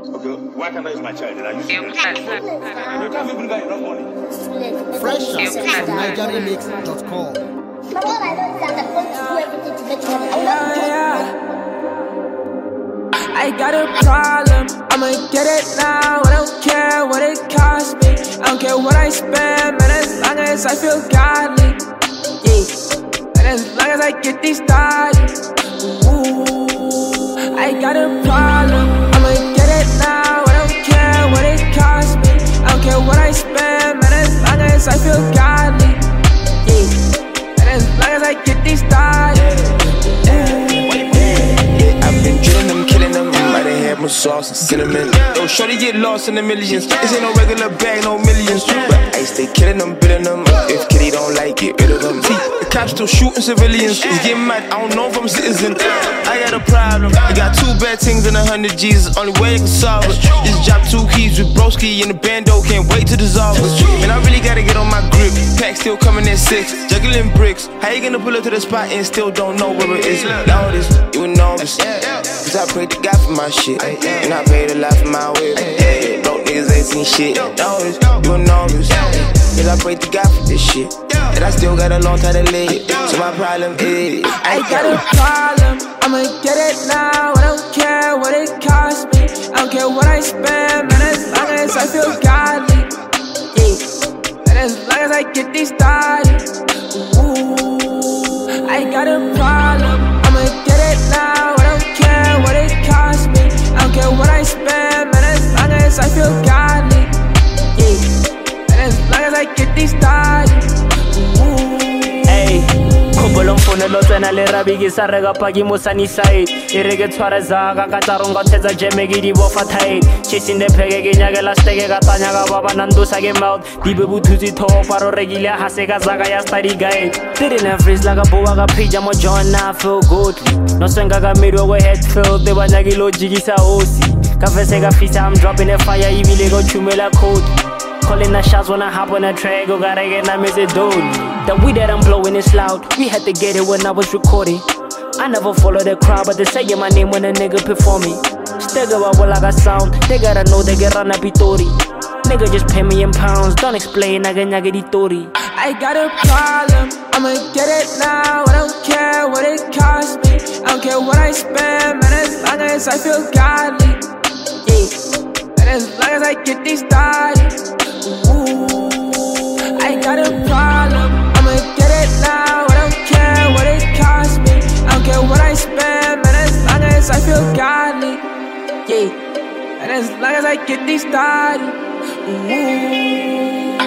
Okay, why can't I use my child? Then I use it. You can't even bring enough money. Fresh from NigerRemix.com. But all I know is that I'm going to do everything to make money. I got a problem, I'ma get it now. I don't care what it costs me. I don't care what I spend, man, as long as I feel godly. Yeah, and as long as I get these thoughts. Ooh, I got a problem, I'ma get it now. I don't care what it costs me. I don't care what I spend, man, as long as I feel godly. Yeah, and as long as I get these thoughts. I've been drilling them, killing them. Might have had more sauce and cinnamon. Yo, shorty get lost in the millions. This ain't no regular bag, no millions. But I stay killing them, billing them. If Kitty don't like it, rid of them. See, the cops still shooting civilians. It's getting mad, I don't know if I'm a citizen. I got a problem. I got 2 bad things and 100 G's. Only way you can solve it. Just drop 2 keys with broski in the bando. Can't wait to dissolve it. Man, I really gotta get on my grip. Pack still coming at 6. Juggling bricks. How you gonna pull up to the spot and still don't know where it is? Now this, you enormous. Cause I prayed to God for my shit. And I paid a lot for my whip. Broke niggas ain't seen shit. Notice, you enormous. Cause I prayed to God for this shit. And I still got a long time to live. So my problem is I got a problem, I'ma get it now. I don't care what it costs me. I don't care what I spend, man, as long as I feel godly. Yeah, and as long as I get these thoughts. Ooh, I got a problem, I'ma get it now. I don't care what it costs me. I don't care what I spend, man, as long as I feel godly. Yeah, and as long as I get these thoughts. Hey, Kubolong phone tsena le rabiki sa rega paki mo sunny side. E re ke tshwareza ka ka tsaronga tsetsa jeme ke di bofa tight. Chasing the pege ke nyakela steke ka tanya ka baba nandusa ke mouth. Di be buthuzi thoko paro regile ha se ka zaka ya study guide. Didn't have freeze like a boa ka pija mo John na feel good. No senga ka middle we head filled te banya ke lo jigisa osi. Ka fese ka fisa I'm dropping a fire ibile go chumela code. Calling the shots when I hop on a track, go gotta get na miss it dude. The weed that I'm blowing is loud. We had to get it when I was recording. I never follow the crowd, but they say my name when a nigga perform me. Still go out well like a sound. They gotta know they get run up pitori. Nigga just pay me in pounds. Don't explain, I get di tori. I got a problem, I'ma get it now. I don't care what it costs me. I don't care what I spend, man, as long as I feel godly. Yeah, and as long as I get these thoughts. Ooh, I got a problem, I'ma get it now. I don't care what it costs me. I don't care what I spend, man, as long as I feel godly. Yeah, and as long as I get these thoughts. Ooh.